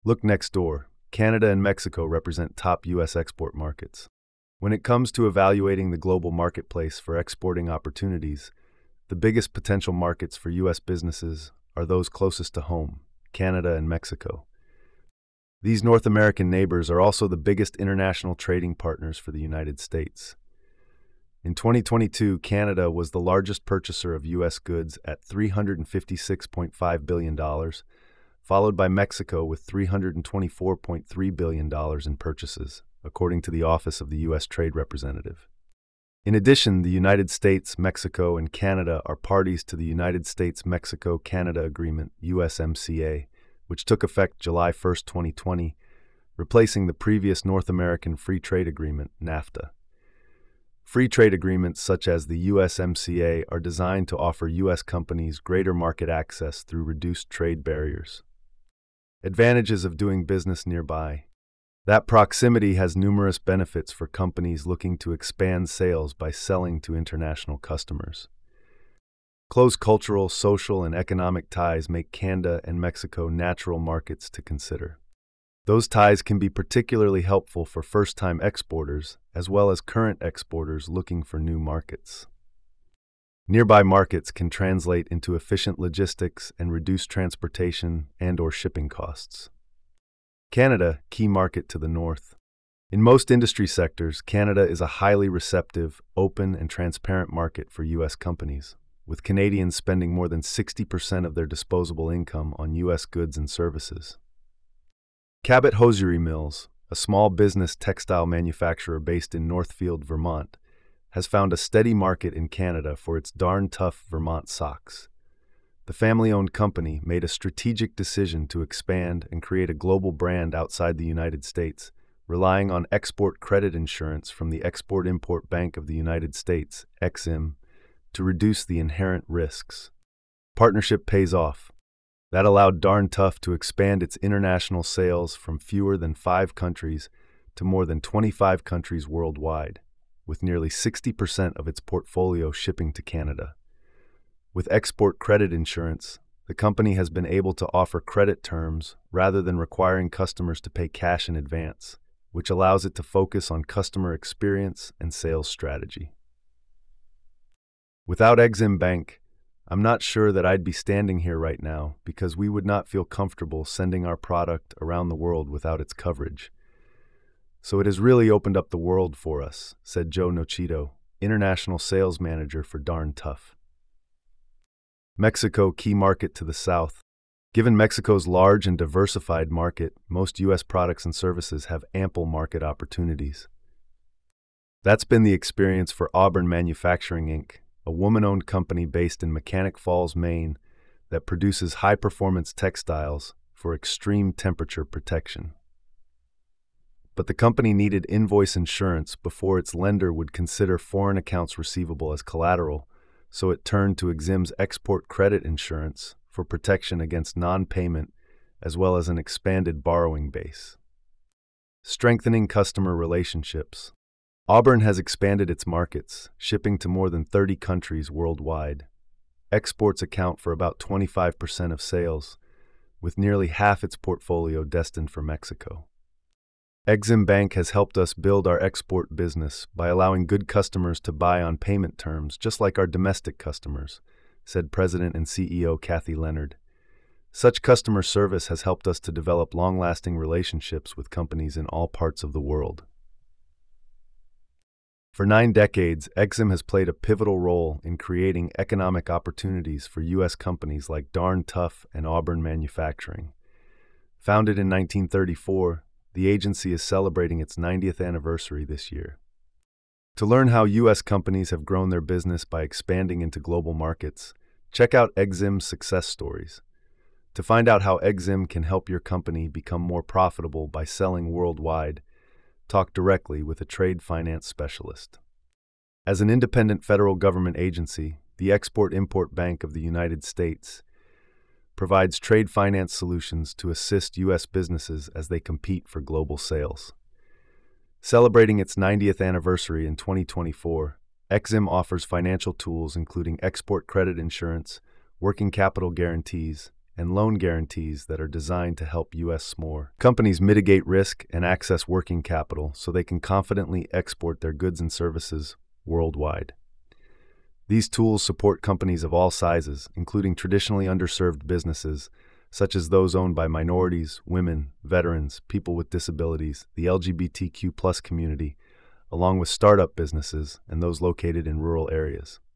Look next door. Canada and Mexico represent top U.S. export markets. When it comes to evaluating the global marketplace for exporting opportunities, the biggest potential markets for U.S. businesses are those closest to home, Canada and Mexico. These North American neighbors are also the biggest international trading partners for the United States. In 2022, Canada was the largest purchaser of U.S. goods at $356.5 billion, followed by Mexico with $324.3 billion in purchases, according to the Office of the U.S. Trade Representative. In addition, the United States, Mexico, and Canada are parties to the United States-Mexico-Canada Agreement, USMCA, which took effect July 1, 2020, replacing the previous North American Free Trade Agreement, NAFTA. Free trade agreements such as the USMCA are designed to offer U.S. companies greater market access through reduced trade barriers. Advantages of doing business nearby. That proximity has numerous benefits for companies looking to expand sales by selling to international customers. Close cultural, social, and economic ties make Canada and Mexico natural markets to consider. Those ties can be particularly helpful for first-time exporters as well as current exporters looking for new markets. Nearby markets can translate into efficient logistics and reduced transportation and/or shipping costs. Canada, key market to the north. In most industry sectors, Canada is a highly receptive, open, and transparent market for U.S. companies, with Canadians spending more than 60% of their disposable income on U.S. goods and services. Cabot Hosiery Mills, a small business textile manufacturer based in Northfield, Vermont, has found a steady market in Canada for its Darn Tough Vermont socks. The family-owned company made a strategic decision to expand and create a global brand outside the United States, relying on export credit insurance from the Export-Import Bank of the United States, EXIM, to reduce the inherent risks. Partnership pays off. That allowed Darn Tough to expand its international sales from fewer than 5 countries to more than 25 countries worldwide, with nearly 60% of its portfolio shipping to Canada. With export credit insurance, the company has been able to offer credit terms rather than requiring customers to pay cash in advance, which allows it to focus on customer experience and sales strategy. Without Exim Bank, I'm not sure that I'd be standing here right now because we would not feel comfortable sending our product around the world without its coverage. So it has really opened up the world for us, said Joe Nochito, International Sales Manager for Darn Tough. Mexico, key market to the south. Given Mexico's large and diversified market, most U.S. products and services have ample market opportunities. That's been the experience for Auburn Manufacturing, Inc., a woman-owned company based in Mechanic Falls, Maine, that produces high-performance textiles for extreme temperature protection. But the company needed invoice insurance before its lender would consider foreign accounts receivable as collateral, so it turned to Exim's export credit insurance for protection against non-payment as well as an expanded borrowing base. Strengthening customer relationships. Auburn has expanded its markets, shipping to more than 30 countries worldwide. Exports account for about 25% of sales, with nearly half its portfolio destined for Mexico. Exim Bank has helped us build our export business by allowing good customers to buy on payment terms just like our domestic customers, said President and CEO Kathy Leonard. Such customer service has helped us to develop long-lasting relationships with companies in all parts of the world. For 9 decades, Exim has played a pivotal role in creating economic opportunities for U.S. companies like Darn Tough and Auburn Manufacturing. Founded in 1934, the agency is celebrating its 90th anniversary this year. To learn how U.S. companies have grown their business by expanding into global markets, check out Exim's success stories. To find out how Exim can help your company become more profitable by selling worldwide, talk directly with a trade finance specialist. As an independent federal government agency, the Export-Import Bank of the United States provides trade finance solutions to assist U.S. businesses as they compete for global sales. Celebrating its 90th anniversary in 2024, Exim offers financial tools including export credit insurance, working capital guarantees, and loan guarantees that are designed to help U.S. more. Companies mitigate risk and access working capital so they can confidently export their goods and services worldwide. These tools support companies of all sizes, including traditionally underserved businesses, such as those owned by minorities, women, veterans, people with disabilities, the LGBTQ+ community, along with startup businesses and those located in rural areas.